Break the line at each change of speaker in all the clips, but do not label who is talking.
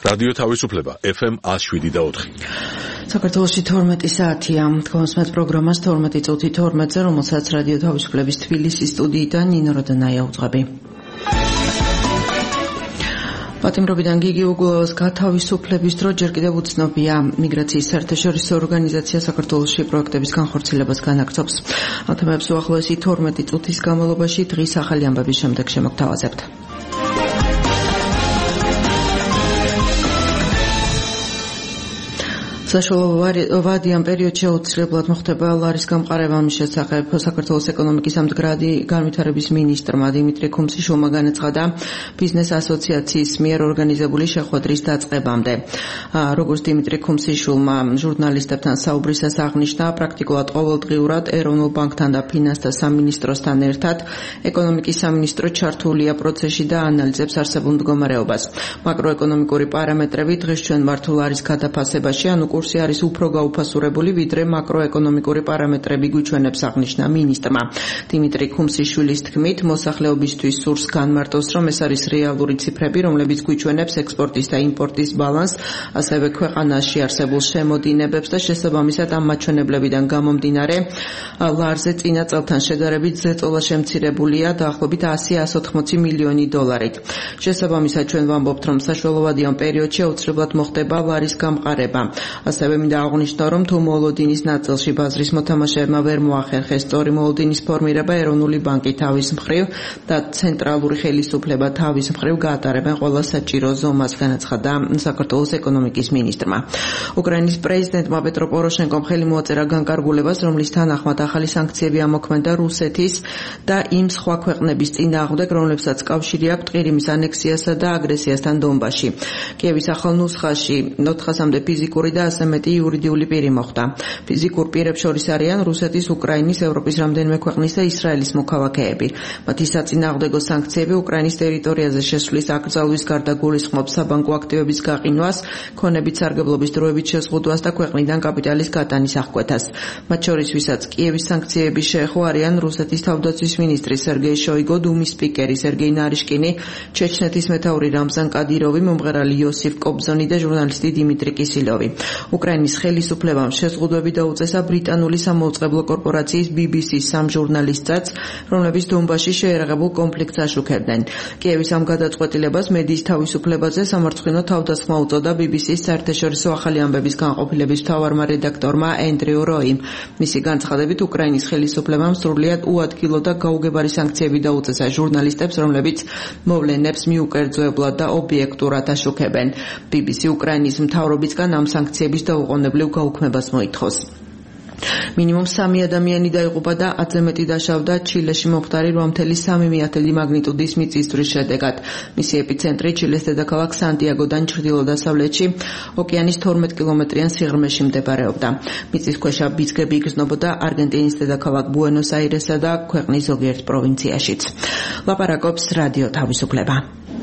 რადიო თავისუფლება FM 107.4.
საქართველოში 12 საათია. თქვენს პროგრამას 12 წუთი 12-ზე, რომელსაც რადიო თავისუფლების თბილისის სტუდიიდან ნინო როდანაია უძღვები. პატიმრობიდან გიგი უგულავას გათავისუფლების დრო ჯერ კიდევ უცნობია. მიგრაციის საერთაშორისო ორგანიზაცია საქართველოში პროექტების განხორციელებას განაგრძობს. ამ თემებს უახლოესი 12 წუთის განმავლობაში დღის ახალი ამბების შემდეგ შემოგთავაზებთ. საშუალო ვადიან პერიოდში აუცილებლად მოხდება ლარის გამყარება. ამის შესახებ საქართველოს ეკონომიკის ამდგრადი განვითარების მინისტრმა დიმიტრი ქუმსიშვილმა განაცხადა ბიზნეს ასოციაციის მიერ ორგანიზებული შეხვედრის დაწყებამდე. როგორც დიმიტრი ქუმსიშვილმა ჟურნალისტებთან საუბრისას აღნიშნა, პრაქტიკულად ყოველდღიურად ეროვნულ ბანკთან და ფინანსთა სამინისტროსთან ერთად ეკონომიკის სამინისტრო ჩართულია პროცესში და ანალიზებს არსებულ მდგომარეობას. მაკროეკონომიკური პარამეტრები დღეს ჩვენ მართულ არის გადაფასებაში, ანუ კურსი არის უფრო გაუფასურებული, ვიდრე მაკროეკონომიკური პარამეტრები გვიჩვენებს, აღნიშნა მინისტრმა. დიმიტრი ქუმსიშვილის თქმით, მოსახლეობისთვის სურს განმარტოს, რომ ეს არის რეალური ციფრები, რომლებიც გვიჩვენებს ექსპორტის და იმპორტის ბალანსს, ასევე ქვეყანაში არსებულ შემოდინებებს და შესაბამისად ამ მაჩვენებლებიდან გამომდინარე, ლარზე წინა წელთან შედარებით ზეწოლა შემცირებულია დაახლოებით 100-180 მილიონი დოლარით. შესაბამისად ჩვენ ვამბობთ, რომ საშუალოვადიან პერიოდში აუცილებლად მოხდება ლარის გამყარება. ასევე მინდა აღვნიშნო, რომ თუ მოლოდინის ნაწილში ბაზრის მოთამაშეებმა ვერ მოახერხეს სწორი მოლოდინის ფორმირება, ეროვნული ბანკი თავის მხრივ და ცენტრალური ხელისუფლება თავის მხრივ გაატარებენ ყველა საჭირო ზომას, განაცხადა საქართველოს ეკონომიკის მინისტრმა. უკრაინის პრეზიდენტმა პეტრო პოროშენკომ ხელი მოაწერა განკარგულებას, რომლის თანახმად ახალი სანქციები ამოქმედა რუსეთის და იმ სხვა ქვეყნების წინააღმდეგ, რომლებსაც კავშირი აქვთ ყირიმის ანექსიასა და აგრესიასთან დონბასში. კიევის ახალ ნუსხაში 400-მდე ფიზიკური და ასე მეტი იურიდიული პირი მოხვდა. ფიზიკურ პირებს შორის არიან რუსეთის, უკრაინის, ევროპის რამდენიმე ქვეყნის და ისრაელის მოქალაქეები. მათი საწინააღმდეგო სანქციები უკრაინის ტერიტორიაზე შესვლის აკრძალვის გარდა გულისხმობს საბანკო აქტივების გაყინვას, ქონებით სარგებლობის დროებით შეზღუდვას და ქვეყნიდან კაპიტალის გატანის აღკვეთას. მათ შორის ვისაც კიევის სანქციები შეეხო არიან რუსეთის თავდაცვის მინისტრი სერგეი შოიგო, დუმის სპიკერი სერგეი ნარიშკინი, ჩეჩნეთის მეთაური რამზან კადიროვი, მომღერალი იოსიფ კობზონი და ჟურნალისტი დიმიტრი კისილოვი. უკრაინის ხელისუფლებამ შეზღუდვები დაუწესა ბრიტანული სამაუწყებლო კორპორაციის BBC-ს სამ ჟურნალისტსაც, რომლებიც დონბასში შეერაღებულ კონფლიქტს აშუქებდნენ. კიევის ამ გადაწყვეტილებას მედიის თავისუფლებაზე სამარცხვინო თავდასხმა უწოდა BBC-ს საერთაშორისო ახალი ამბების განყოფილების მთავარმა რედაქტორმა ენდრიუ როიმ. მისი განცხადებით, უკრაინის ხელისუფლებამ სრულიად უადგილო და გაუგებარი სანქციები დაუწესა ჟურნალისტებს, რომლებიც მოვლენებს მიუკერძოებლად და ობიექტურად აშუქებენ. BBC უკრაინის მთავრობისგან ამ სანქციების დაუყოვნებლივ გაუქმებას მოითხოვს. მინიმუმ 3 ადამიანი დაიღუპა და 10-ზე მეტი დაშავდა ჩილეში მომხდარი 8.3 მაგნიტუდის მიწისძვრის შედეგად. მისი ეპიცენტრი ჩილეს დედაქალაქ სანტიაგოდან ჩრდილო-დასავლეთში, ოკეანის 12 კილომეტრიან სიღრმეში მდებარეობდა. მიწისქვეშა ბიძგები იგრძნობოდა არგენტინის დედაქალაქ ბუენოს-აირესსა და ქვეყნის ზოგიერთ პროვინციაშიც. ლაპარაკობს რადიო თავისუფლება.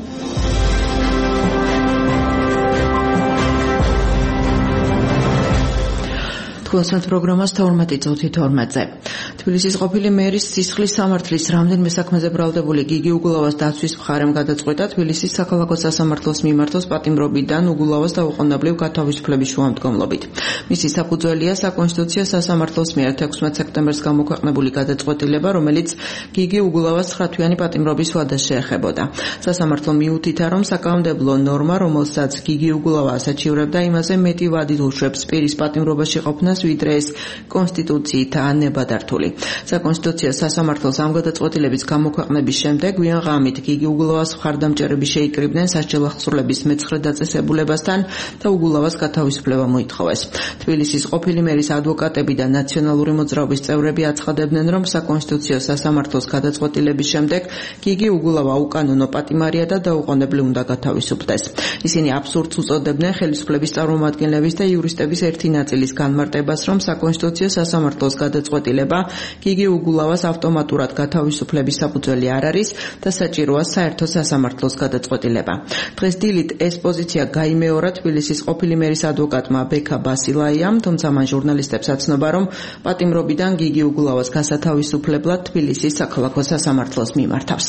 კონსერტ პროგრამას 12 წუთი 12-ზე. თბილისის ყოფილი მერის სისხლის სამართლის რამდენიმე საქმეზე ბრალდებული გიგი უგულავას დაცვის მხარემ გადაწყვეტა თბილისის საქალაქო სასამართლოს მიმართოს პატიმრობიდან უგულავას დაუყოვნებლივ გათავისუფლების შუამდგომლობით. მისი საფუძველია საკონსტიტუციო სასამართლოს მიერ 16 სექტემბერს გამოქვეყნებული გადაწყვეტილება, რომელიც გიგი უგულავას 9-თვიანი პატიმრობის ვადას შეეხებოდა. სასამართლო მიუთითა, რომ საკანონმდებლო ნორმა, რომელსაც გიგი უგულავა ასაჩივრებდა, იმაზე მეტი ვადით უშვებს პირის პატიმრობაში ყოფნას, ვიდრე ეს კონსტიტუციითაა ნებადართული. საკონსტიტუციო სასამართლოს ამ გადაწყვეტილების გამოქვეყნების შემდეგ გვიან ღამით გიგი უგულავას მხარდამჭერები შეიკრიბნენ სასჯელ აღსრულების მე-9 დაწესებულებასთან და უგულავას გათავისუფლება მოითხოვეს. თბილისის ყოფილი მერის ადვოკატები და ნაციონალური მოძრაობის წევრები აცხადებდნენ, რომ საკონსტიტუციო სასამართლოს გადაწყვეტილების შემდეგ გიგი უგულავა უკანონო პატიმარია და დაუყოვნებლივ უნდა გათავისუფლდეს. ისინი აბსურდს უწოდებდნენ ხელისუფლების წარმომადგენლების და იურისტების ერთი ნაწილის განმარტებას, რომ საკონსტიტუციო სასამართლოს გადაწყვეტილება გიგი უგულავას ავტომატურად გათავისუფლების საფუძველი არ არის და საჭიროა საერთო სასამართლოს გადაწყვეტილება. დღეს დილით ეს პოზიცია გაიმეორა თბილისის ყოფილი მერის ადვოკატმა ბექა ბასილაიამ, თუმცა მან ჟურნალისტებს აცნობა, რომ პატიმრობიდან გიგი უგულავას გასათავისუფლებლად თბილისის საქალაქო სასამართლოს მიმართავს.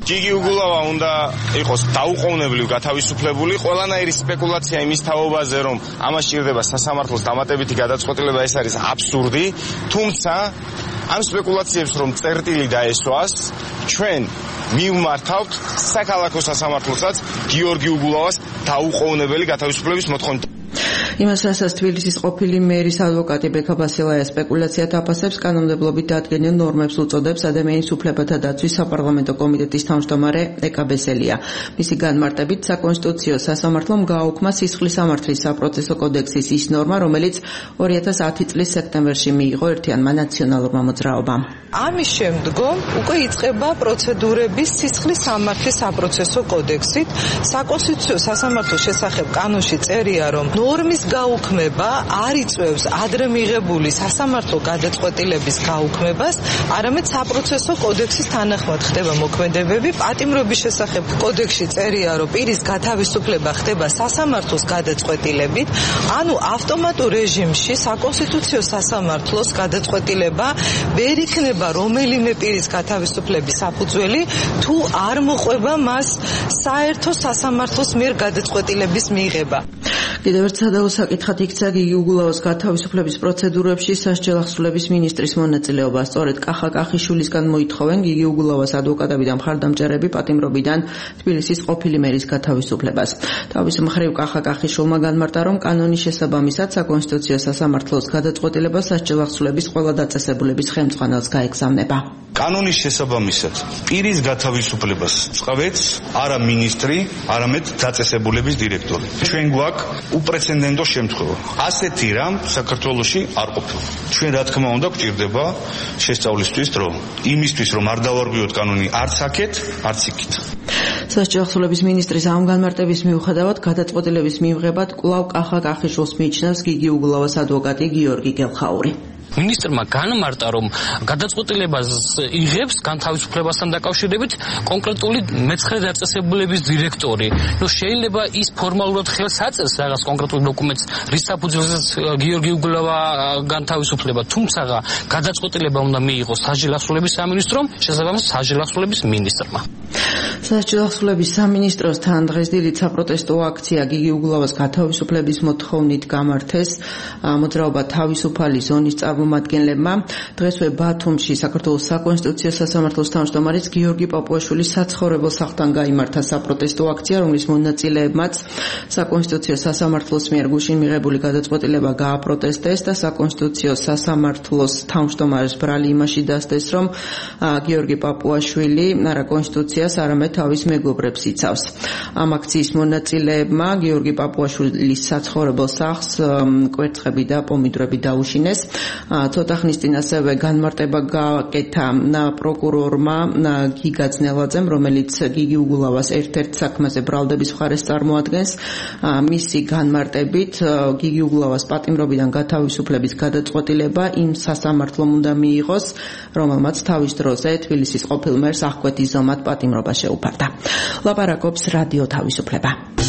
გიგი უგულავა უნდა იყოს დაუყოვნებლივ გათავისუფლებული. ყველანაირი სპეკულაცია იმის თაობაზე, რომ ამას ჭირდება სასამართლოს დამატებითი გადაწყვეტილება, ეს არის აბსურდი. თუმცა ამ სპეკულაციებს რომ წერტილი დაესვას, ჩვენ მივმართავთ საქალაქო სასამართლოსაც გიორგი უგულავას დაუყოვნებელი გათავისუფლების მოთხოვნით.
იმას, რასაც თბილისის ყოფილი მერის ადვოკატი ბექა ბასილაია სპეკულაციად აფასებს, კანონმდებლობით დადგენილ ნორმებს უწოდებს ადამიანის უფლებათა დაცვის საპარლამენტო კომიტეტის თავმჯდომარე ეკა ბესელია. მისი განმარტებით, საკონსტიტუციო სასამართლომ გააუქმა სისხლის სამართლის საპროცესო კოდექსის ის ნორმა, რომელიც 2010 წლის სექტემბერში მიიღო ერთიანმა ნაციონალურმა მოძრაობამ.
ამის შემდგომ უკვე იწყება პროცედურები სისხლის სამართლის საპროცესო კოდექსით. საკონსტიტუციო სასამართლოს შესახებ კანონში წერია, რომ ნორმის გაუქმება არ იწვევს ადრე მიღებული სასამართლო გადაწყვეტილების გაუქმებას, არამედ საპროცესო კოდექსის თანახმად ხდება მოქმედებები. პატიმრობის შესახებ კოდექსში წერია, რომ პირის გათავისუფლება ხდება სასამართლოს გადაწყვეტილებით, ანუ ავტომატურ რეჟიმში საკონსტიტუციო სასამართლოს გადაწყვეტილება ვერ იქნება რომელიმე პირის გათავისუფლების საფუძველი, თუ არ მოყვება მას საერთო სასამართლოს მიერ გადაწყვეტილების მიღება.
კიდევ ერთ სადავო საკითხად იქცა გიგი უგულავას გათავისუფლების პროცედურებში სასჯელ ახსნილების მინისტრის მონაწილეობა. სწორედ კახა კახიშვილისგან მოითხოვენ გიგი უგულავას ადვოკატები და მხარდამჭერები პატიმრობიდან თბილისის ყოფილი მერის გათავისუფლებას. თავის მხრივ კახა კახიშვილმა განმარტა, რომ კანონის შესაბამისად საკონსტიტუციო სასამართლოს გადაწყვეტილება სასჯელ ახსნილების ყველა დაწესებულების ხელმძღვანელს გაეგზავნება.
კანონის შესაბამისად პირის გათავისუფლებას წყვეტს არა მინისტრი, არამედ დაწესებულების დირექტორი. ჩვენ გვაქვს უპრეცედენტო შემთხვევა. ასეთი რამ საქართველოში არ ყოფილა. ჩვენ რა თქმა უნდა გვჭირდება შესწავლისთვის დრო. იმისთვის რომ არ დავარღვიოთ კანონი არც აქეთ, არც იქით.
სასჯელ ახსნილების მინისტრის ამ განმარტების მიუხედავად გადაწყვეტილების მიღებად კვლავ კახა კახიშვილს მიიჩნევს გიგი უგულავას ადვოკატი გიორგი გელხაური.
მინისტრმა განმარტა, რომ გადაწყვეტილებას იღებს განთავისუფლებასთან დაკავშირებით კონკრეტული მეცხრე დაწესებულების დირექტორი. შეიძლება ის ფორმალურად ხელს აწევს რაღაც კონკრეტულ დოკუმენტს, რის საფუძველზეც გიორგი უგულავა განთავისუფლება, თუმცა გადაწყვეტილება უნდა მიიღოს სასჯელ ახსნილების სამინისტრომ, შესაბამისად სასჯელ ახსნილების მინისტრმა.
სასჯელ ახსნილების სამინისტროსთან დღეს დილით საპროტესტო აქცია გიგი უგულავას გათავისუფლების მოთხოვნით გამართეს. მოძრაობა თავისუფალი ზონის წარმომადგენლებმა დღესვე ბათუმში საქართველოს საკონსტიტუციო სასამართლოს თავმჯდომარის გიორგი პაპუაშვილის საცხოვრებელ სახლთან გაიმართა საპროტესტო აქცია, რომლის მონაწილეებმაც საკონსტიტუციო სასამართლოს მიერ გუშინ მიღებული გადაწყვეტილება გააპროტესტეს და საკონსტიტუციო სასამართლოს თავმჯდომარის ბრალი იმაში დასდეს, რომ გიორგი პაპუაშვილი არა კონსტიტუციას, არამედ თავის მეგობრებს იცავს. ამ აქციის მონაწილეებმა გიორგი პაპუაშვილის საცხოვრებელ სახლს კვერცხები და პომიდრები დაუშინეს. ცოტა ხნის წინ ასევე განმარტება გააკეთა პროკურორმა გიგა ძნელაძემ, რომელიც გიგი უგულავას ერთ-ერთ საქმეზე ბრალდების მხარეს წარმოადგენს. მისი განმარტებით გიგი უგულავას პატიმრობიდან გათავისუფლების გადაწყვეტილება იმ სასამართლომ უნდა მიიღოს, რომელმაც თავის დროზე თბილისის ყოფილ მერს აღკვეთი ზომად პატიმრობა შეუფარდა. ლაპარაკობს რადიო თავისუფლება.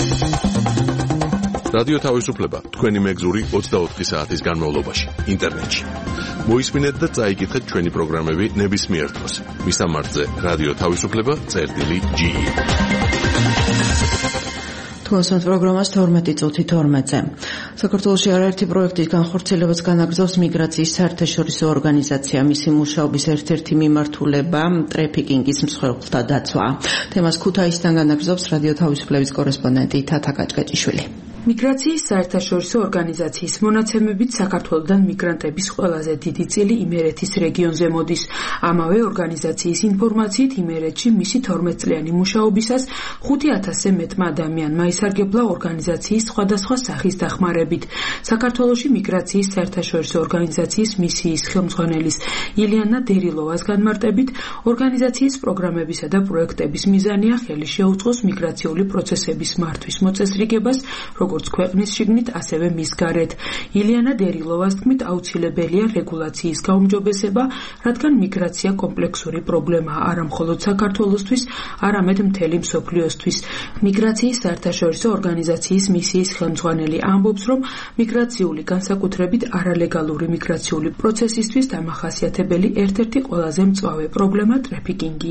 რადიო თავისუფლება თქვენი მეგზური 24 საათის განმავლობაში ინტერნეტში. მოისმინეთ და წაიკითხეთ ჩვენი პროგრამები ნებისმიერ დროს. მისამართზე რადიო თავისუფლება.ge. თვალსაჩინო პროგრამას 12:12-ზე. საქართველოში არაერთი პროექტის განხორციელებაც განაგრძობს მიგრაციის საერთაშორისო ორგანიზაცია. მისი მუშაობის ერთ-ერთი მიმართულება ტრეფიკინგის მსხვერპლთა დაცვა. თემას ქუთაისიდან განაგრძობს რადიო თავისუფლების კორესპონდენტი თათა კაჭკაჭიშვილი.
მიგრაციის საერთაშორისო ორგანიზაციის მონაცემებით საქართველოდან მიგრანტების ყველაზე დიდი წილი იმერეთის რეგიონზე მოდის. ამავე ორგანიზაციის ინფორმაციით იმერეთში მისი 12 წლიანი მუშაობისას 5000-ზე მეტმა ადამიანმა ისარგებლა ორგანიზაციის სხვადასხვა სახის დახმარებით. საქართველოში მიგრაციის საერთაშორისო ორგანიზაციის მისიის ხელმძღვანელის ილიანა დერილოვას განმარტებით, ორგანიზაციის პროგრამებისა და პროექტების მიზანია ხელი შეუწყოს მიგრაციული პროცესების მართვის მოწესრიგებას, როგორც ქვეყნის შიგნით, ასევე მის გარეთ. ილიანა დერილოვას თქმით, აუცილებელია რეგულაციის გაუმჯობესება, რადგან მიგრაცია კომპლექსური პრობლემაა არა მხოლოდ საქართველოსთვის, არამედ მთელი მსოფლიოსთვის. მიგრაციის საერთაშორისო ორგანიზაციის მისიის ხელმძღვანელი ამბობს, რომ მიგრაციული განსაკუთრებით არალეგალური მიგრაციული პროცესისთვის დამახასიათებელი ერთ-ერთი ყველაზე მწვავე პრობლემა ტრეფიკინგია.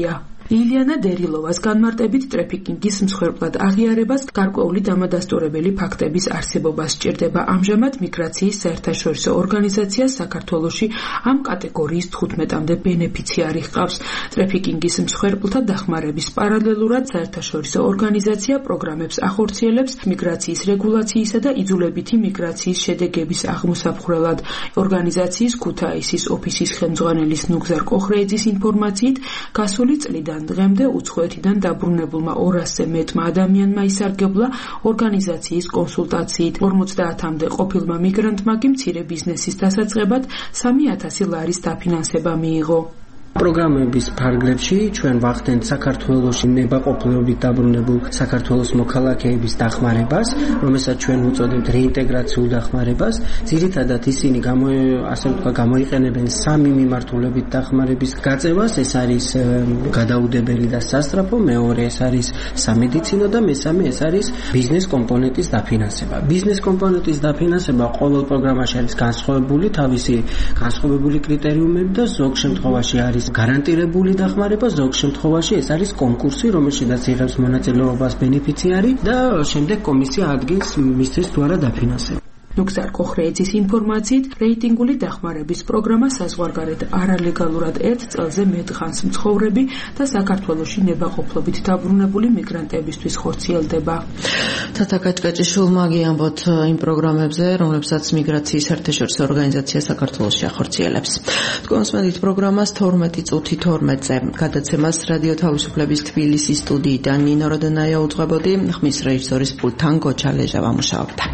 ილიანა დერილოვას განმარტებით ტრაფიკინგის მსხვერპლად აღიარებას გარკვეული დამადასტურებელი ფაქტების არსებობა სჭირდება. ამჟამად მიგრაციის საერთაშორისო ორგანიზაცია საქართველოში ამ კატეგორიის 15-მდე ბენეფიციარი ჰყავს. ტრაფიკინგის მსხვერპლთა დახმარების პარალელურად საერთაშორისო ორგანიზაცია პროგრამებს ახორციელებს მიგრაციის რეგულაციისა და იძულებითი მიგრაციის შედეგების აღმოსაფხვრელად. ორგანიზაციის ქუთაისის ოფისის ხელმძღვანელის ნუგზარ კოხრეიძის ინფორმაციით, გასული წლიდან დღემდე უცხოეთიდან დაბრუნებულმა 200-ზე მეტმა ადამიანმა ისარგებლა ორგანიზაციის კონსულტაციით. 50-მდე ყოფილმა მიგრანტმა კი მცირე ბიზნესის დასაწყებად 3000 ლარის დაფინანსება მიიღო.
პროგრამების ფარგლებში ჩვენ ვახდენთ საქართველოში ნებაყოფლობით დაბრუნებულ საქართველოს მოქალაქეების დახმარებას, რომელსაც ჩვენ უწოდებთ რეინტეგრაციულ დახმარებას. ძირითადად ისინი გამოიყენებენ 3 მიმართულებით დახმარების გაწევას. ეს არის გადაუდებელი და სასწრაფო, მეორე ეს არის სამედიცინო და მესამე ეს არის ბიზნეს კომპონენტის დაფინანსება. ბიზნეს კომპონენტის დაფინანსება ყოველ პროგრამაში არის განსხვავებული თავისი განსხვავებული კრიტერიუმები და ზოგ შემთხვევაში არის გარანტირებული დახმარება, ზოგ შემთხვევაში ეს არის კონკურსი, რომელშიც იღებს მონაწილეობას ბენეფიციარი და შემდეგ კომისია ადგენს მისთვის თუ არა დაფინანსება.
ნუგზარ კოხრეიძის ინფორმაციით, რეიტინგული დახმარების პროგრამა საზღვარგარეთ არალეგალურად 1 წელზე მეტ ხანს მცხოვრები და საქართველოში ნებაყოფლობით დაბრუნებული მიგრანტებისთვის ხორციელდება.
თათა კაჭკაჭიშვილმა გიამბოთ იმ პროგრამებზე, რომლებსაც მიგრაციის საერთაშორისო ორგანიზაცია საქართველოში ახორციელებს. კონსმედით პროგრამას 12 წუთი 12-ზე. გადაცემას რადიო თავისუფლების თბილისის სტუდიიდან ნინო როდენაია უძღვებოდი, ხმის რეჟისორის პულტთან გოჩა ლეჟა ვამუშაობდა.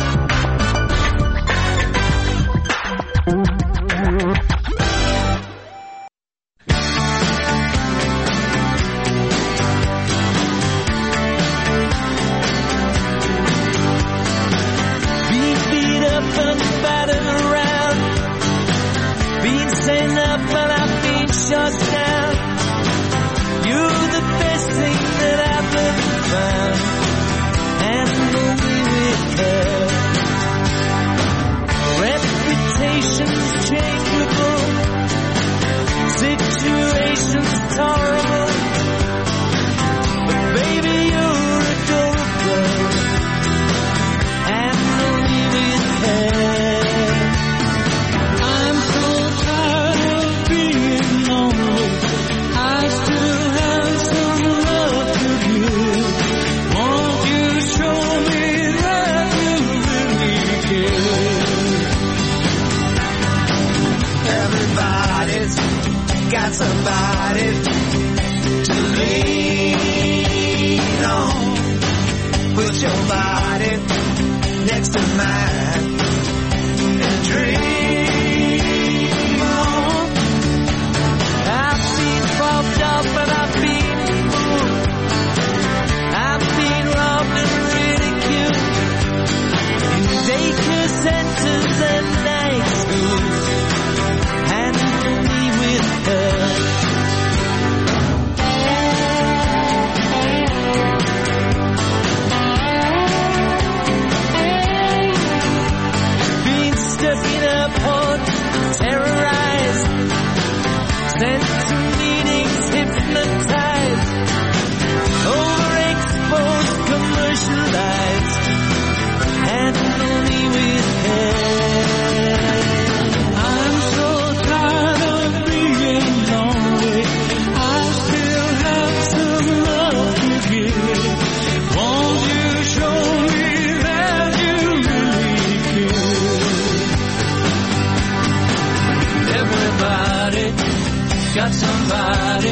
Got somebody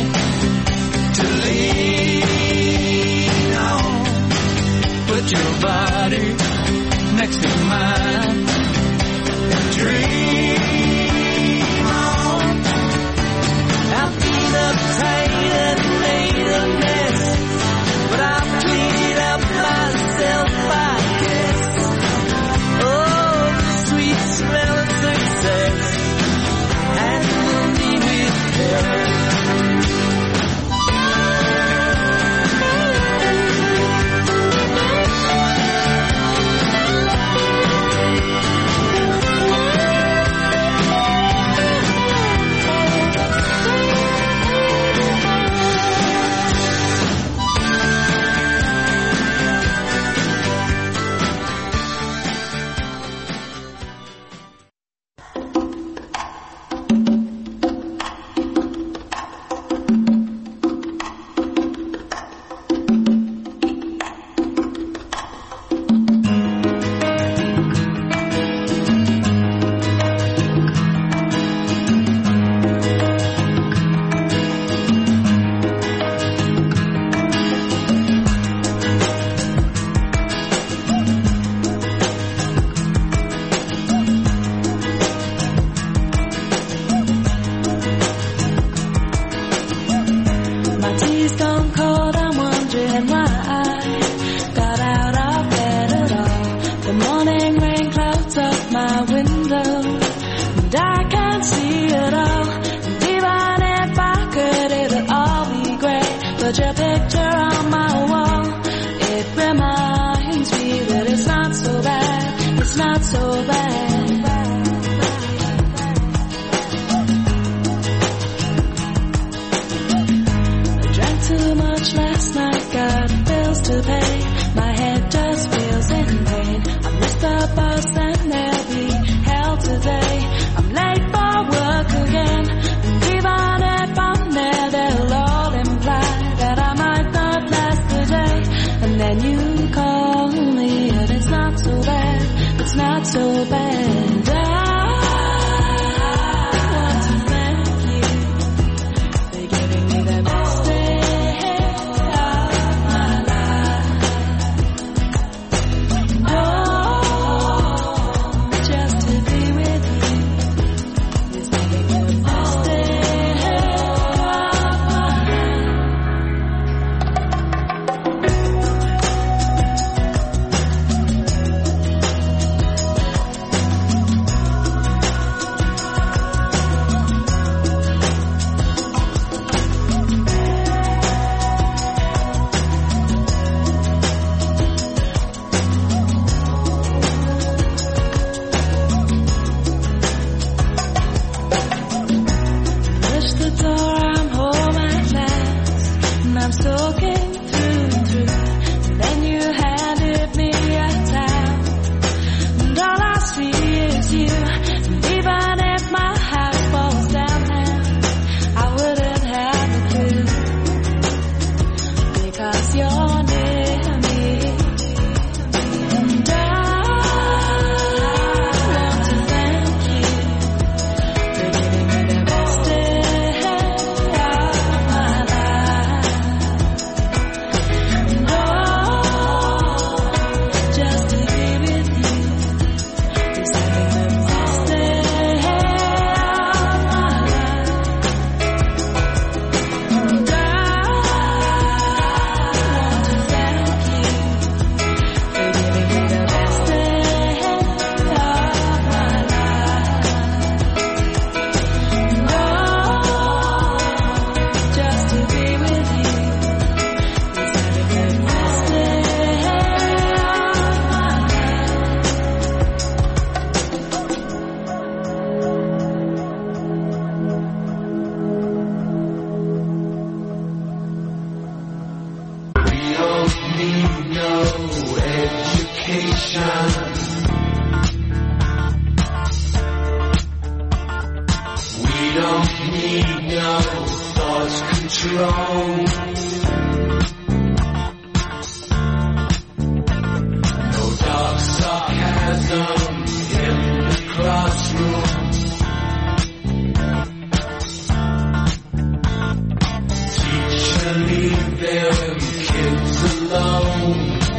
to lean on. Put your body next to mine and dream on. I've been uptight and made a mess, but I've cleaned up myself, I guess. Oh, the sweet smell of success. Handle me with care. Put your picture on my wall. It reminds me that it's not so bad. It's not so bad. I drank too much last night, got bills to pay. My head just feels in pain. I missed the bus and there'll be hell today. I'm late for work again. And even if I'm there, they'll all imply that I might not last the day. And then you call me and it's not so bad. It's not so bad. I want to thank you for giving me the best day of my life. Oh, just to be with you is making me the best day of my life. Push the door, I'm home at last, and I'm soaking through and through. And then you handed me a towel, and all I see is you. And even if my house falls down now, I wouldn't have a clue, because you're near me. And I want to thank you for giving me the best day of my life. And oh, just to be with you is having the best day of my life. And I want to thank you for giving me the best day of my life. And oh, just to be with you is having the best day of my
We don't need no education. We don't need no thought control. No dark sarcasm in the classroom. Teacher, leave them kids alone.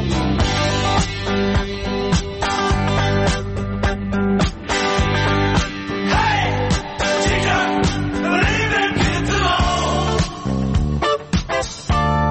Hey! Teacher, leave them kids alone.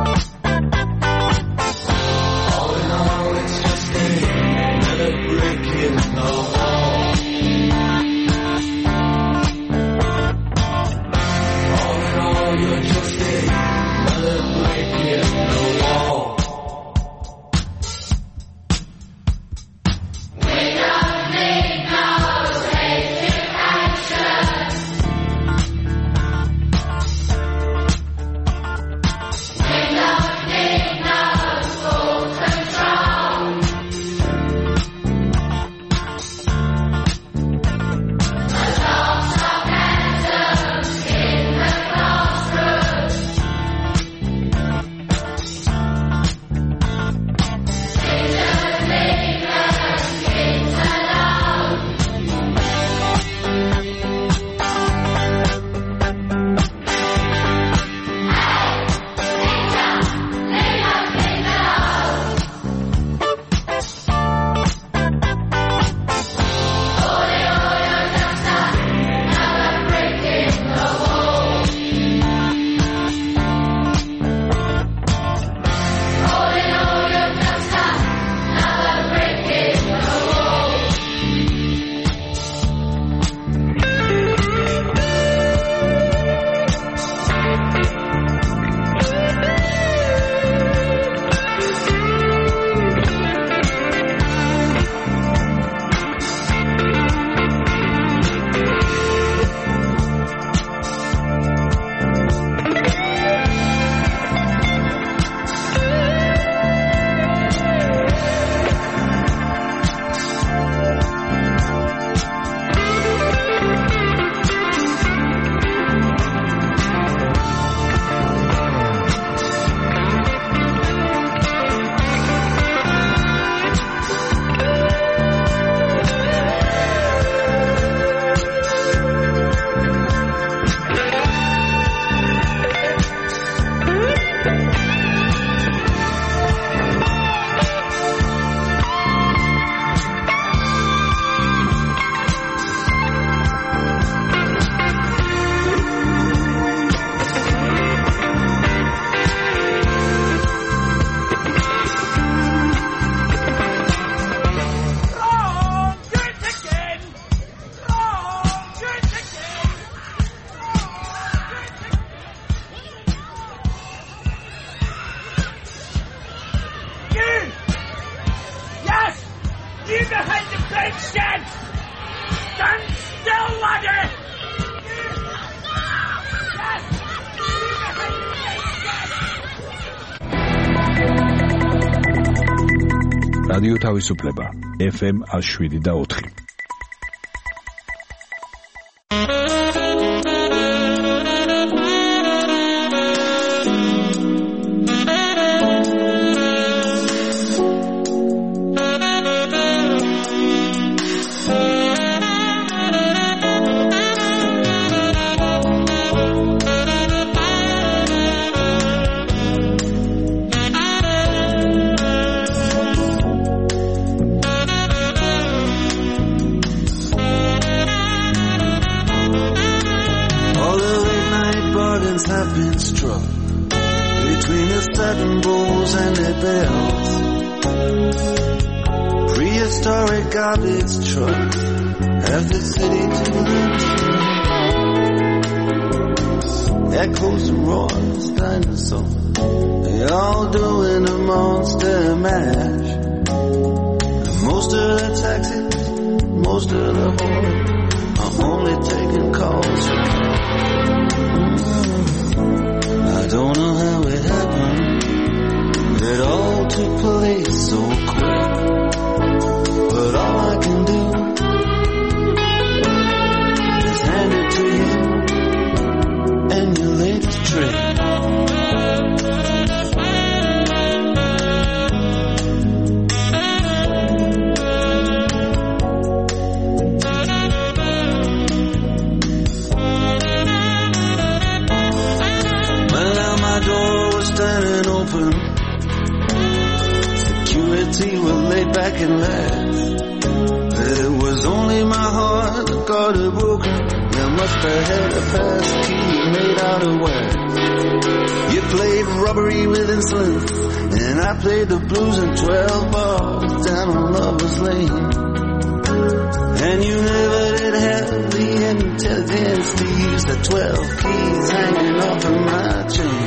რადიო თავისუფლება FM 107.4.
Echoes and roars, dinosaurs, they all doing a monster mash. Most of the taxis, most of the whores are only taking calls for I don't know how it happened. It all took place so quick. But all I can do is hand it to you and your latest trick. Well, now my door was standing open. Security was laid back and laughed. It was only my heart that got it broken. You must have had a pass key made out of wax. You played robbery with insolence, and I played the blues in 12 bars down on Lover's Lane. And you never did have the intelligence to use the 12 keys hanging off of my chain.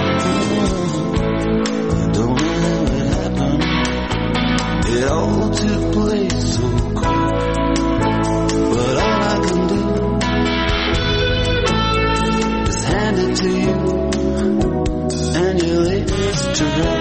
I don't know how it happened. It all took place so quick. But all I can do is hand it to you and your latest trick.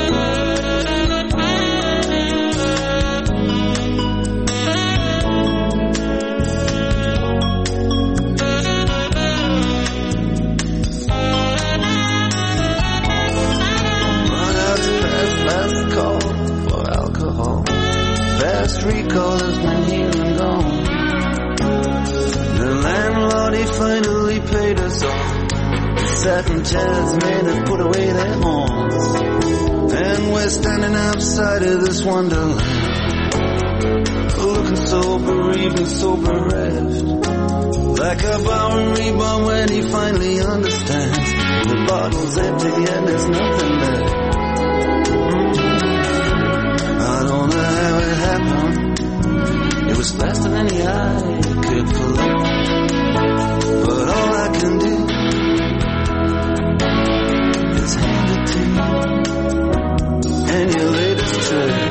Run out to last call for alcohol. Fast recall has been here and gone. The landlord, he finally paid us off. The satin chairs made us put away their horns. And we're standing outside of this wonderland, looking so bereaved and so bereft. Like a Bowery bum when he finally understands the bottle's empty and there's nothing left. I don't know how it happened. It was faster than the eye could follow. But all I can do is hand it to you and your latest trick.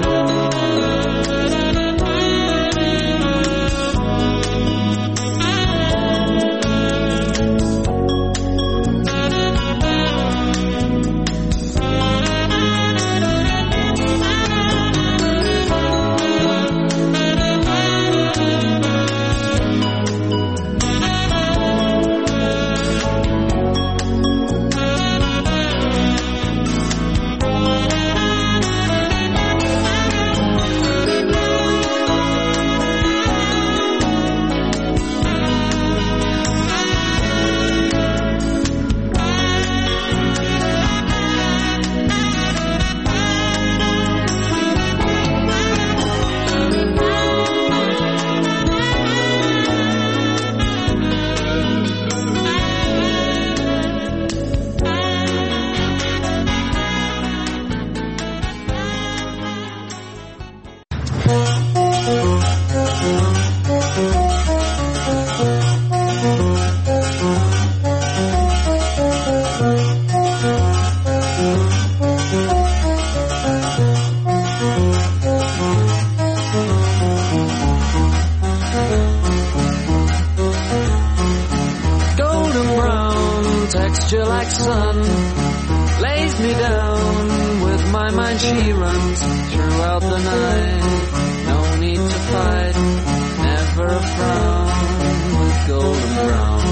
texture like sun lays me down with Of my mind she runs throughout the night. No need to fight, never a frown with golden brown.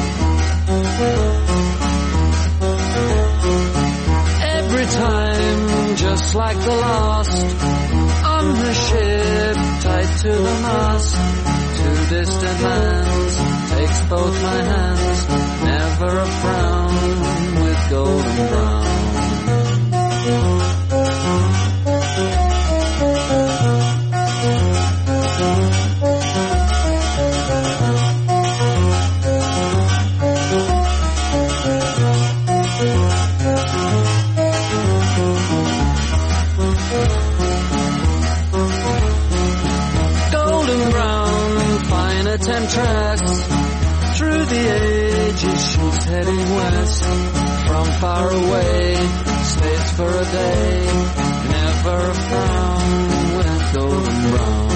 Every time, just like the last, on the ship, tied to the mast, to distant lands, takes both my hands, never a frown with golden brown. Temptress, through the ages she's heading west. From far away, stays for a day, never a frown with golden brown.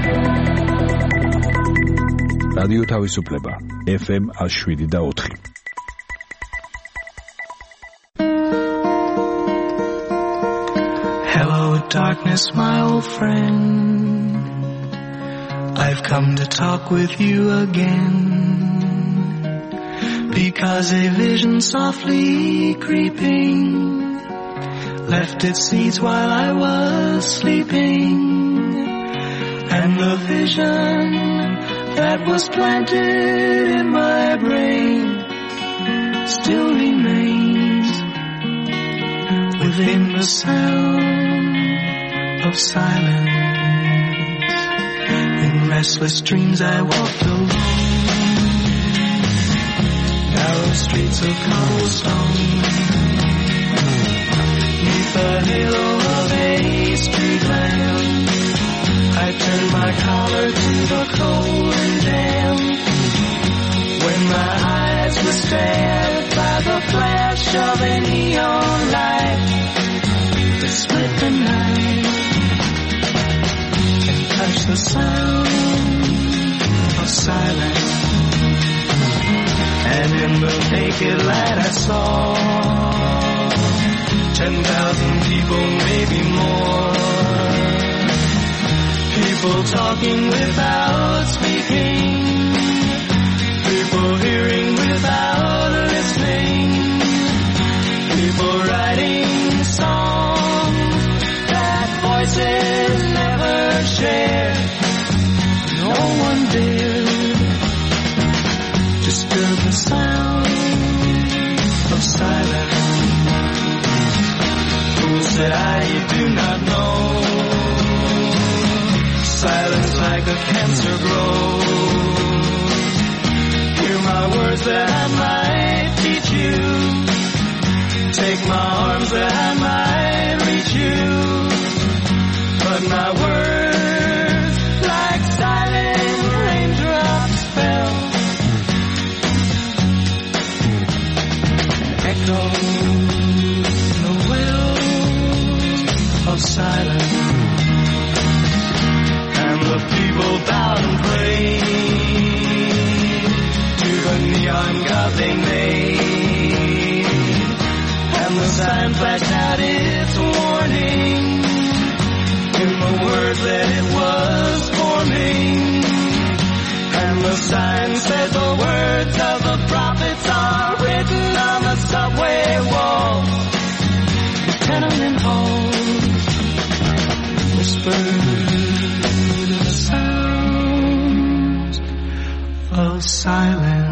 რადიო თავისუფლება FM 107.4.
Hello darkness, my old friend. I've come to talk with you again, because a vision softly creeping left its seeds while I was sleeping, and the vision that was planted in my brain still remains within the sound of silence. In restless dreams I walked alone, narrow streets of cobblestone, neath the halo of a street lamp. I turned my collar to the cold and damp, when my eyes were stabbed by the flash of a neon light that split the night and touched the sound of silence. And in the naked light I saw 10,000 people, maybe more. People talking without speaking, people hearing without listening, people writing songs that voices never shared. No one dared disturb the sound of silence. Who said you do not know? Silence like a cancer grows. Hear my words that I might teach you. Take my arms that I might reach you. But my words, like silent raindrops, fell and echoed in the wells of silence. The people bowed and prayed to the neon god they made, and the sign flashed out its warning in the words that it was forming. And the sign said the words of the prophets are written on the subway walls, the tenement halls, whispered of silence.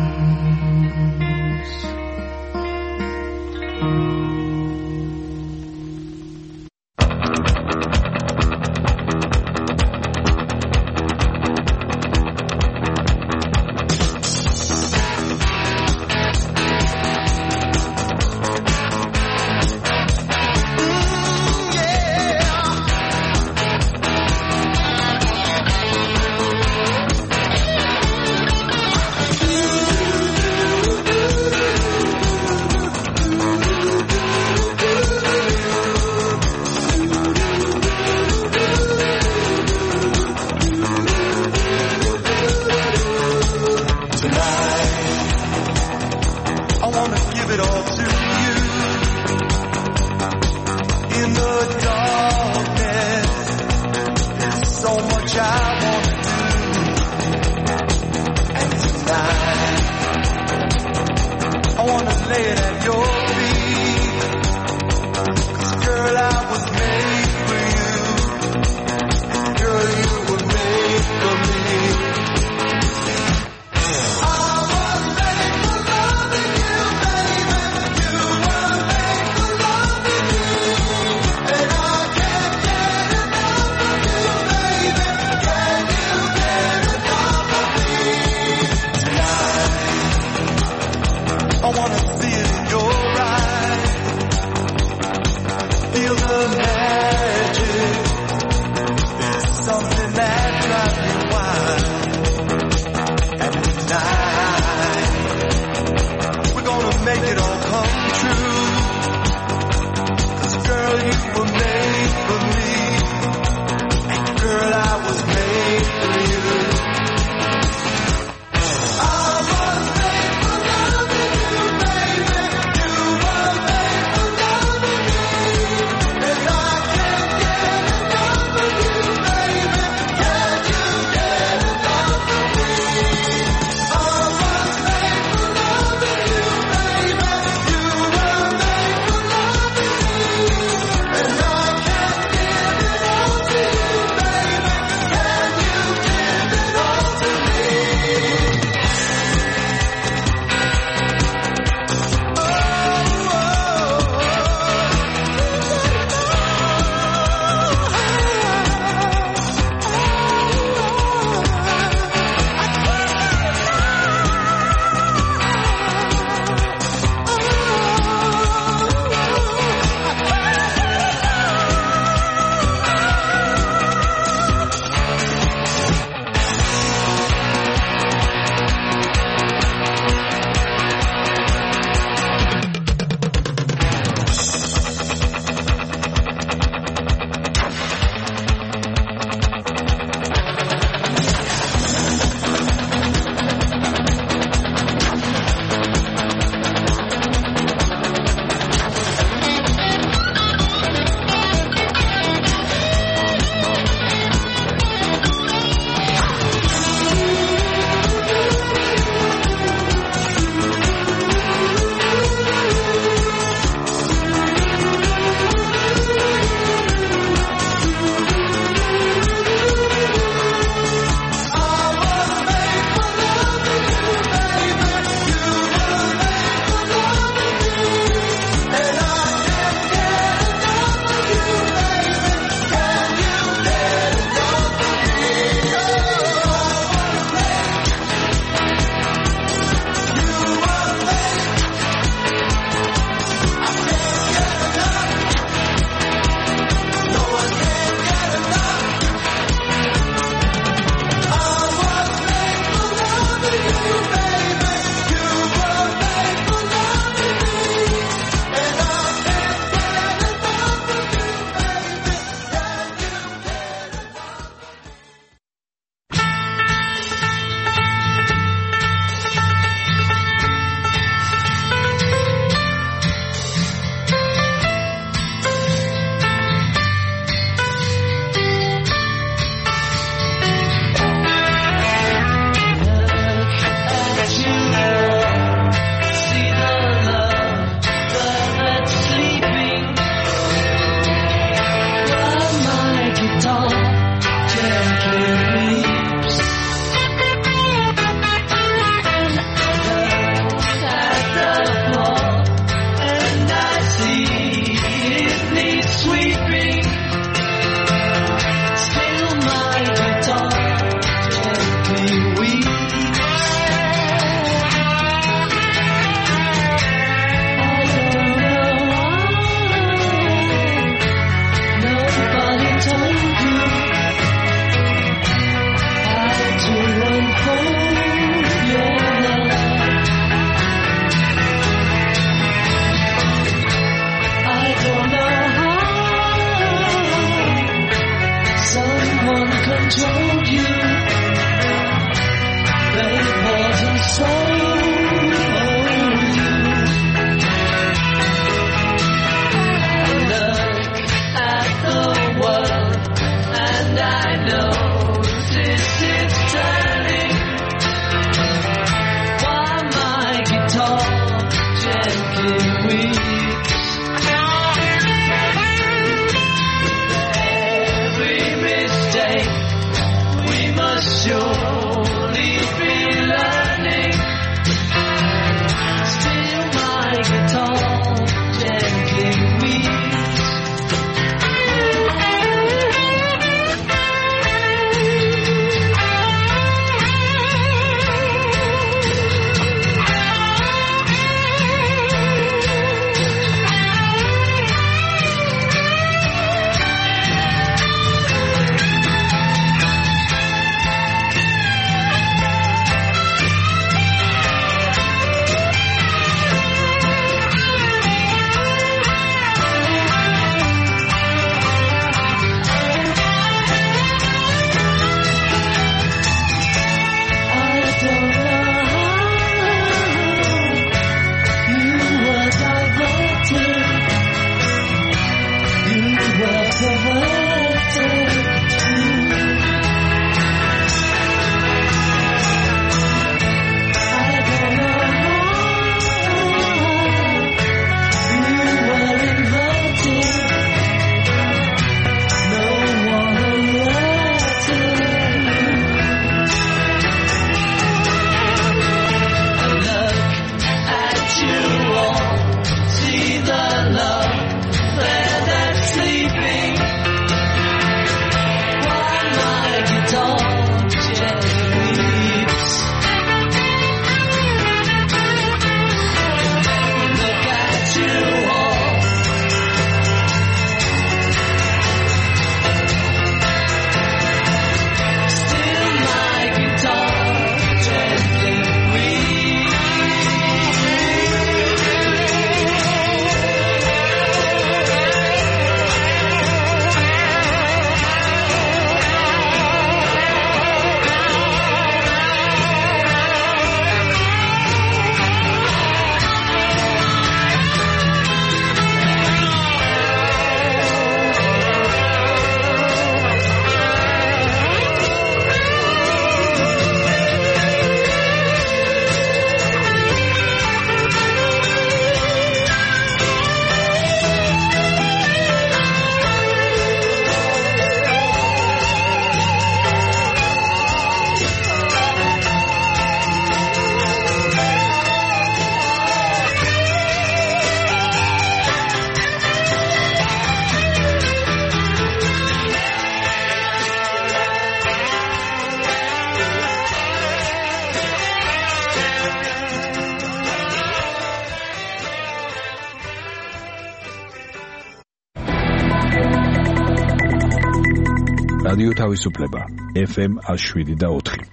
რადიო თავისუფლება FM 107.4.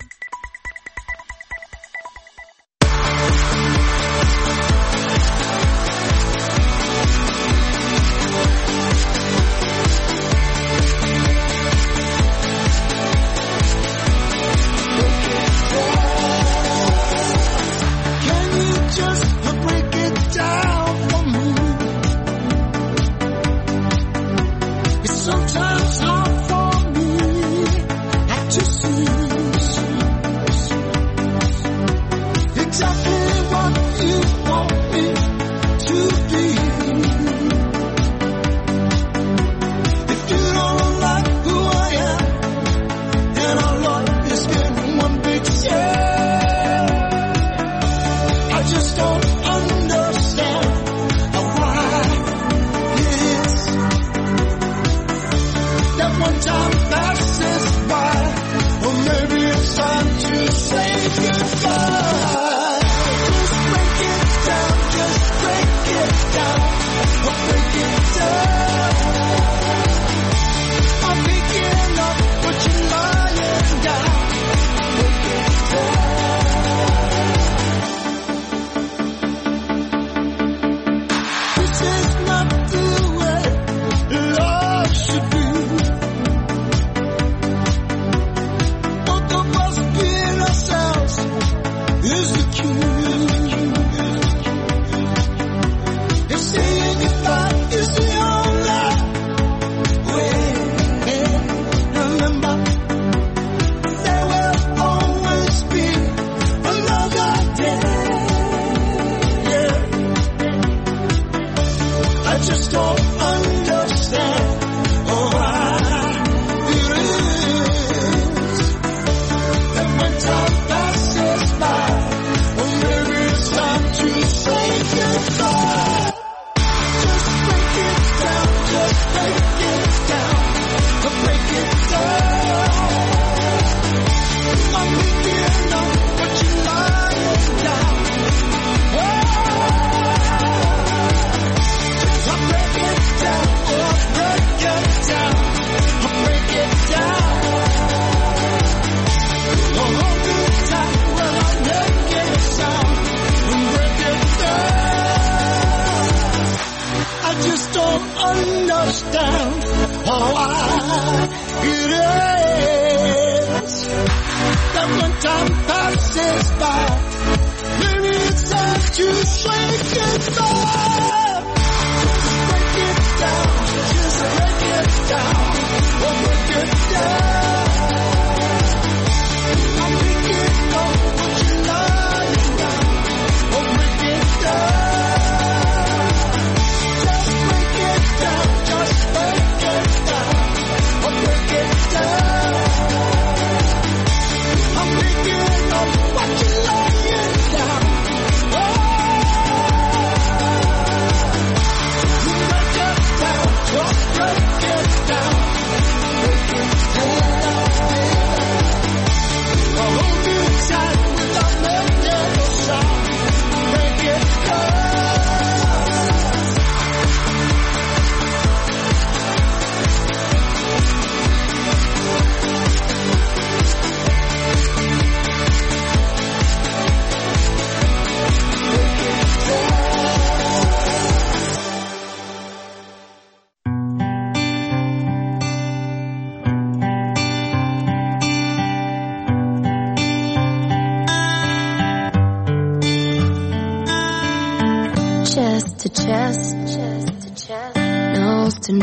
Nose to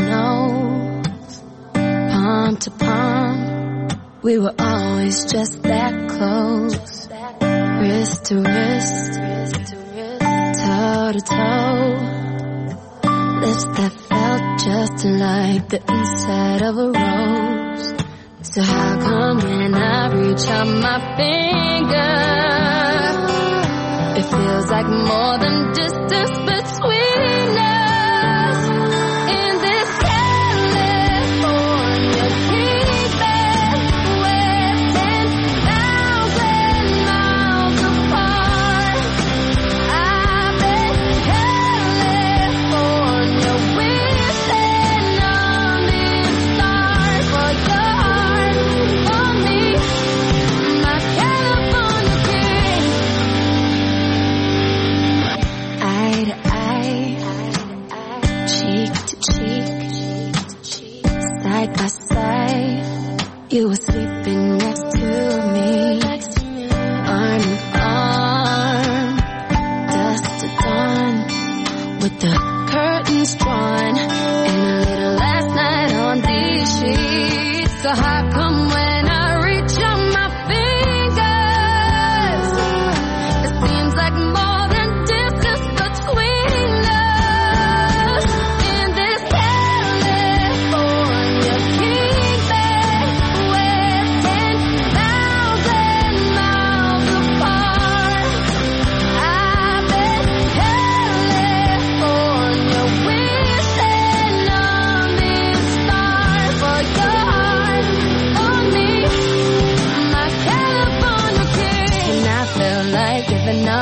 nose, palm to palm, we were always just that close. Wrist to wrist, toe to toe, lips that felt just like the inside of a rose. So how come when I reach out my finger, it feels like more than distance between us? Your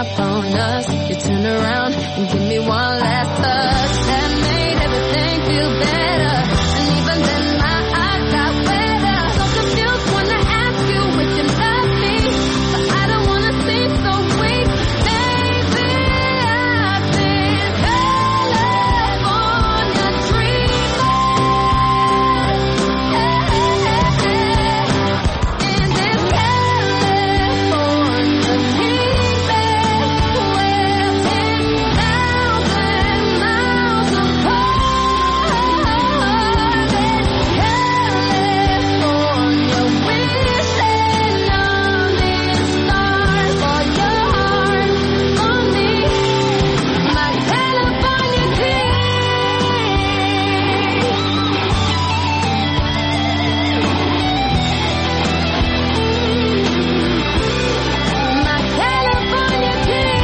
up on us. You turned around and give me one last touch that made everything feel better. And even then my eyes got wetter. So confused when I ask you if you love me, but I don't wanna seem so weak. Baby, I've been California dreaming. In this California dreaming, we're 10,000 miles apart. California wishing on these stars for your heart, for me, my California king. My California king.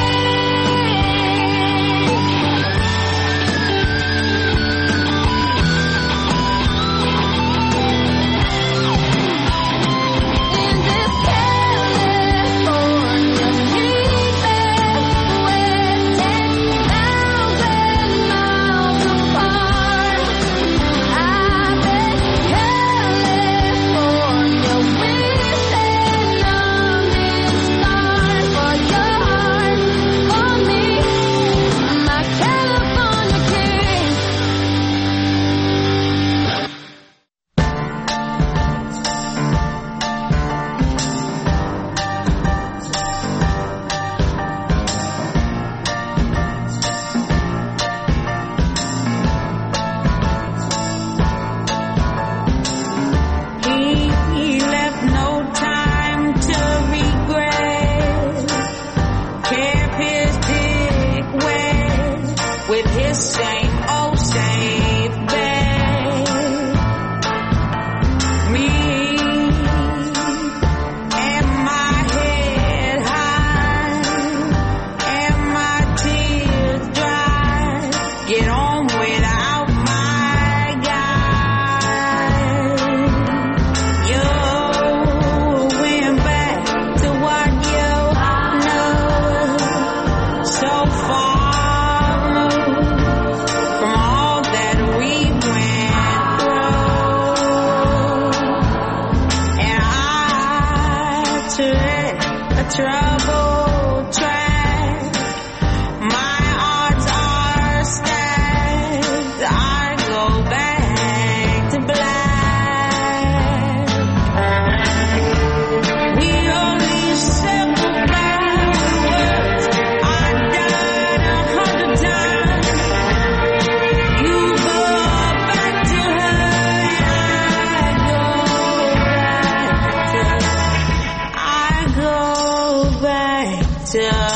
In this California dreaming, we're 10,000 miles apart. I bet California wishing on these stars for your heart, for me, my California king.
He left no time to regret. Kept his dick wet with his same old safe bet. Me and my head high and my tears dry. Get on without my guy. You went back to what you know, so far removed from all that we went through. And I tread a troubled track. My odds are stacked. I go back to black. We only simple words. I died 100 times. You go back to her, and I go back to